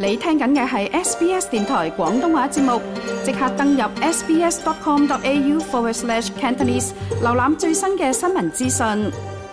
你聽緊嘅係 SBS 電台廣東話節目，即刻登入 sbs.com.au/Cantonese 瀏覽最新嘅新聞資訊。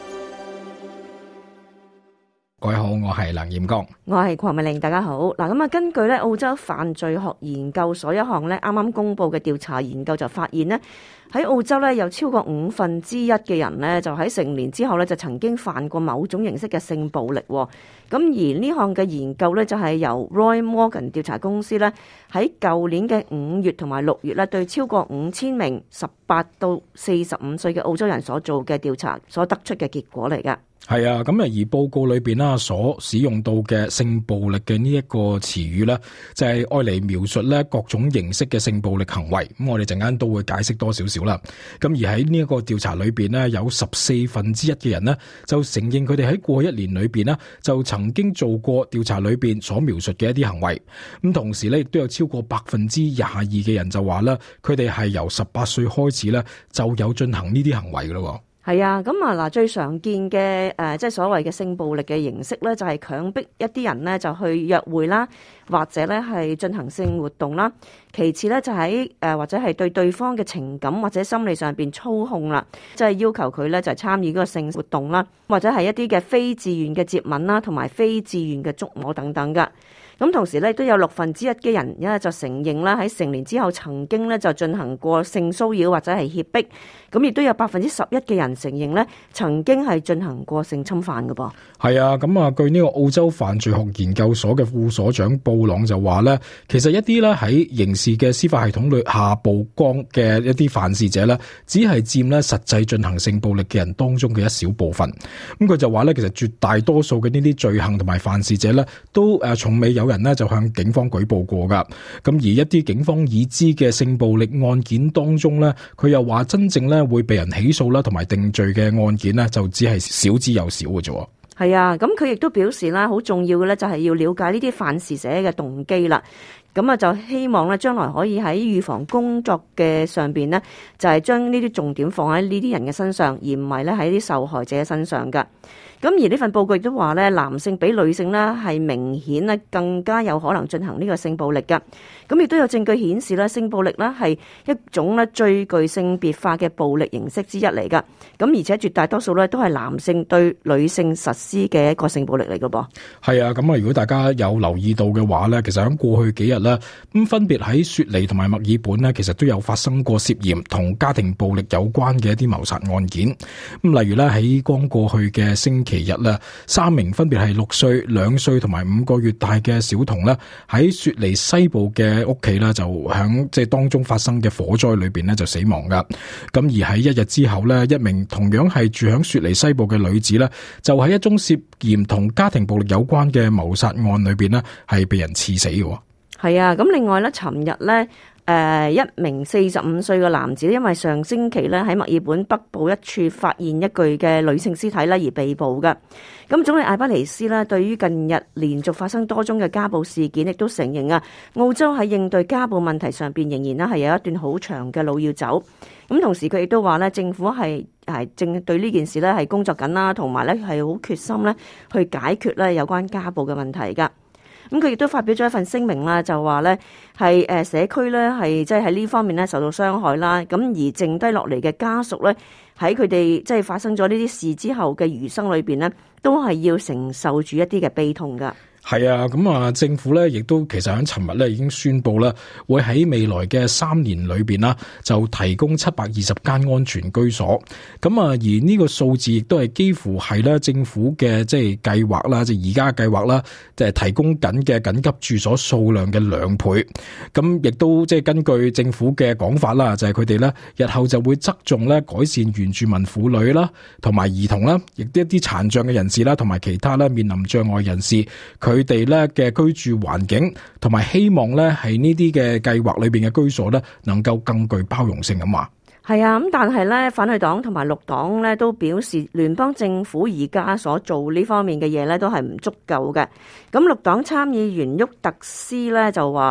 各位好，我係梁彥剛， 我係鄺美玲，大家好。咁根據澳洲犯罪學研究所一項啱啱公布嘅調查研究就發現呢，喺澳洲有超過1/5嘅人呢，就喺成年之後呢，就曾經犯過某種形式嘅性暴力。咁而呢項嘅研究呢，就係由 Roy Morgan 調查公司呢，喺舊年嘅5月同埋6月呢，對超過5000名18到45歲嘅澳洲人所做嘅調查所得出嘅結果嚟㗎。 係啊，咁而報告裏邊啦，所使用到嘅性暴力嘅呢一個詞語咧，就係愛嚟描述咧各種形式嘅性暴力行為。咁我哋陣間都會解釋多少少啦。咁而喺呢一個調查裏邊咧，有14%嘅人呢，就承認佢哋喺過去1年裏邊呢，就曾經做過調查裏邊所描述嘅一啲行為。咁同時咧，亦都有超過22%嘅人就話咧，佢哋係由18歲開始咧就有進行呢啲行為噶咯。 係啊，咁最常見嘅即係所謂嘅性暴力嘅形式咧，就係強迫一啲人呢就去約會啦，或者咧係進行性活動啦。其次咧就喺或者係對對方嘅情感或者心理上邊操控啦，即係要求佢咧就係參與嗰個性活動啦，或者係一啲嘅非自願嘅接吻啦，同埋非自願嘅觸摸等等噶。咁同時咧都有1/6嘅人咧就承認啦，喺成年之後曾經咧就進行過性騷擾或者係脅迫，咁亦都有11%嘅人承認咧曾經係進行過性侵犯嘅噃。 係啊，咁據呢個澳洲犯罪學研究所嘅副所長布朗就話咧，其實一啲咧喺刑事嘅司法系統裏下曝光嘅一啲犯事者咧，只係佔咧實際進行性暴力嘅人當中嘅一小部分。咁佢就話咧，其實絕大多數嘅呢啲罪行同埋犯事者咧，都從未有人呢就向警方舉報過噶。咁而一啲警方已知嘅性暴力案件當中咧，佢又話真正咧會被人起訴啦同埋定罪嘅案件呢，就只係少之又少嘅啫。 係啊，咁佢亦都表示啦，好重要嘅咧就係要了解呢啲犯事者嘅動機啦。咁就希望咧將來可以喺預防工作嘅上邊呢，就係將呢啲重點放喺呢啲人嘅身上，而唔係咧喺啲受害者身上噶。咁而呢份報告亦都話咧，男性比女性呢係明顯咧更加有可能進行呢個性暴力噶。咁亦都有證據顯示咧，性暴力呢係一種咧最具性別化嘅暴力形式之一嚟噶。咁而且絕大多數咧都係男性對女性實施嘅一個性暴力嚟噶噃。 係啊，咁如果大家有留意到嘅話咧，其實喺過去幾日咧，咁分別喺雪梨同埋墨爾本呢，其實都有發生過涉嫌同家庭暴力有關嘅一啲謀殺案件。咁例如咧喺剛過去嘅星期日咧，3名分別係6歲、2歲同埋5個月大嘅小童咧，喺雪梨西部嘅屋企咧，就響即係當中發生嘅火災裏邊咧就死亡噶。咁而喺一日之後咧，一名同樣係住響雪梨西部嘅女子咧，就喺一宗涉嫌同家庭暴力有關嘅謀殺案裏邊咧，係被人刺死嘅。係啊，咁另外咧，尋日咧，一名45歲嘅男子，因為上星期咧喺墨爾本北部一處發現一具嘅女性屍體咧而被捕嘅。咁總理艾巴尼斯咧對於近日連續發生多宗嘅家暴事件，亦都承認啊，澳洲喺應對家暴問題上邊仍然咧係有一段好長嘅路要走。咁同時佢亦都話咧，政府係正對呢件事咧係工作緊啦，同埋咧係好決心咧去解決咧有關家暴嘅問題噶。咁佢亦都發表咗一份聲明啦，就話咧係社區咧係即係喺呢方面咧受到傷害啦，咁而剩低落嚟嘅家屬咧喺佢哋即係發生咗呢啲事之後嘅餘生裏邊咧，都係要承受住一啲嘅悲痛噶。係啊，咁政府咧亦都其實喺尋日咧已經宣布啦，會喺未來嘅3年裏邊啦，就提供720間安全居所。咁而呢個數字亦都係幾乎係咧政府嘅即係計劃啦，即係而家計劃啦，即係提供緊嘅緊急住所數量嘅2倍。咁亦都即係根據政府嘅講法啦，就係佢哋咧日後就會側重咧改善原住民婦女啦，同埋兒童啦，亦都一啲殘障嘅人士啦，同埋其他咧面臨障礙人士，佢哋咧嘅居住環境，同埋希望咧係呢啲嘅計劃裏邊嘅居所咧，能夠更具包容性咁話。係啊，咁但係咧，反對黨同埋綠黨咧都表示，聯邦政府而家所做呢方面嘅嘢咧都係唔足夠嘅。咁綠黨參議員沃特斯咧就話，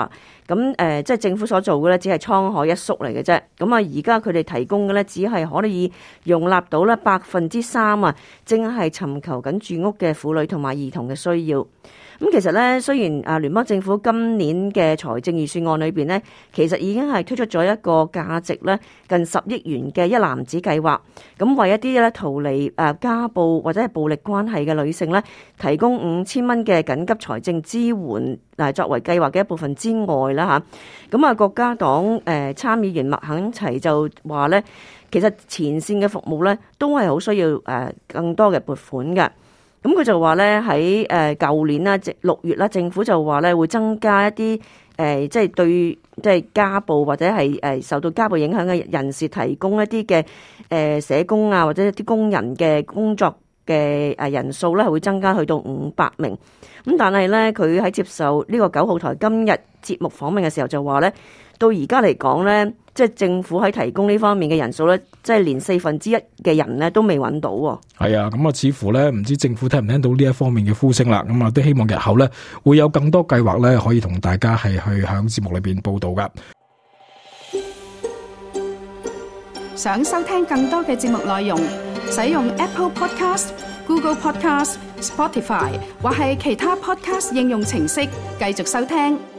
咁即係政府所做嘅咧，只係滄海一粟嚟嘅啫。咁啊，而家佢哋提供嘅咧，只係可以容納到咧3%啊，正係尋求緊住屋嘅婦女同埋兒童嘅需要。咁其實咧，雖然聯邦政府今年嘅財政預算案裏邊咧，其實已經係推出咗一個價值咧近10億元嘅一籃子計劃，咁為一啲咧逃離家暴或者係暴力關係嘅女性咧，提供5000蚊嘅緊急財政支援，作為計劃嘅一部分之外啦嚇。咁國家黨參議員麥肯齊就話咧，其實前線嘅服務咧都係好需要更多嘅撥款嘅。咁佢就話咧喺舊年啦6月啦，政府就話咧會增加一啲即係對即係家暴或者係受到家暴影響嘅人士提供一啲嘅社工啊或者一啲工人嘅工作嘅人數咧係會增加去到500名。咁但係咧佢喺接受呢個9號台今日節目訪問嘅時候就話咧，到而家嚟講咧，即係政府喺提供呢方面嘅人數咧，即係連1/4嘅人咧都未揾到。 係啊，咁似乎咧唔知政府聽唔聽到呢一方面嘅呼聲啦。咁都希望日後咧會有更多計劃咧可以同大家係去響節目裏邊報道噶。 想收聽更多嘅節目內容，使用 Apple Podcast、Google Podcast、Spotify 或係其他 Podcast 應用程式繼續收聽。